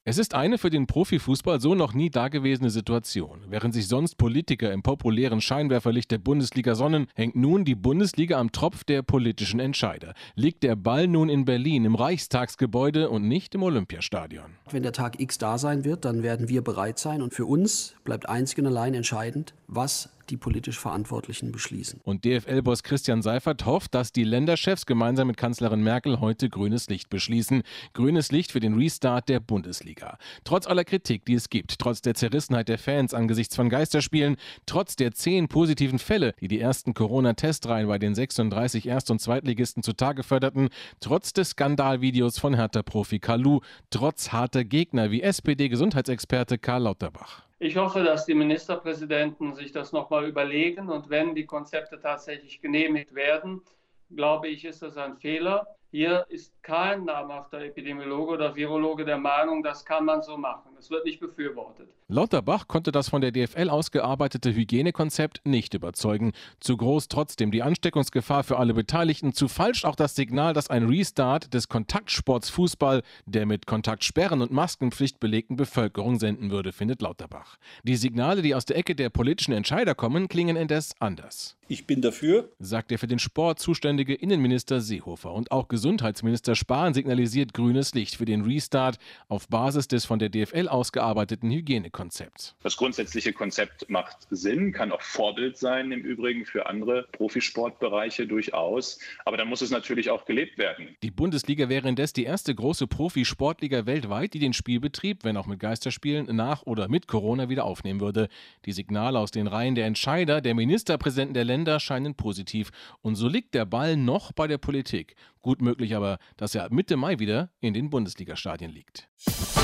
Es ist eine für den Profifußball so noch nie dagewesene Situation. Während sich sonst Politiker im populären Scheinwerferlicht der Bundesliga sonnen, hängt nun die Bundesliga am Tropf der politischen Entscheider. Liegt der Ball nun in Berlin im Reichstagsgebäude und nicht im Olympiastadion. Wenn der Tag X da sein wird, dann werden wir bereit sein. Und für uns bleibt einzig und allein entscheidend, was die politisch Verantwortlichen beschließen. Und DFL-Boss Christian Seifert hofft, dass die Länderchefs gemeinsam mit Kanzlerin Merkel heute grünes Licht beschließen. Grünes Licht für den Restart der Bundesliga. Trotz aller Kritik, die es gibt, trotz der Zerrissenheit der Fans angesichts von Geisterspielen, trotz der 10 positiven Fälle, die die ersten Corona-Testreihen bei den 36 Erst- und Zweitligisten zutage förderten, trotz des Skandalvideos von Hertha-Profi Kalou, trotz harter Gegner wie SPD-Gesundheitsexperte Karl Lauterbach. Ich hoffe, dass die Ministerpräsidenten sich das nochmal überlegen und wenn die Konzepte tatsächlich genehmigt werden, glaube ich, ist das ein Fehler. Hier ist kein namhafter Epidemiologe oder Virologe der Meinung, das kann man so machen. Es wird nicht befürwortet. Lauterbach konnte das von der DFL ausgearbeitete Hygienekonzept nicht überzeugen. Zu groß trotzdem die Ansteckungsgefahr für alle Beteiligten, zu falsch auch das Signal, dass ein Restart des Kontaktsports Fußball der mit Kontaktsperren und Maskenpflicht belegten Bevölkerung senden würde, findet Lauterbach. Die Signale, die aus der Ecke der politischen Entscheider kommen, klingen indes anders. Ich bin dafür, sagt der für den Sport zuständige Innenminister Seehofer. Und auch Gesundheitsminister Spahn signalisiert grünes Licht für den Restart auf Basis des von der DFL ausgearbeiteten Hygienekonzepts. Das grundsätzliche Konzept macht Sinn, kann auch Vorbild sein im Übrigen für andere Profisportbereiche durchaus. Aber dann muss es natürlich auch gelebt werden. Die Bundesliga wäre indes die erste große Profisportliga weltweit, die den Spielbetrieb, wenn auch mit Geisterspielen, nach oder mit Corona wieder aufnehmen würde. Die Signale aus den Reihen der Entscheider, der Ministerpräsidenten der Länder, scheinen positiv. Und so liegt der Ball noch bei der Politik. Gut möglich aber, dass er ab Mitte Mai wieder in den Bundesligastadien liegt.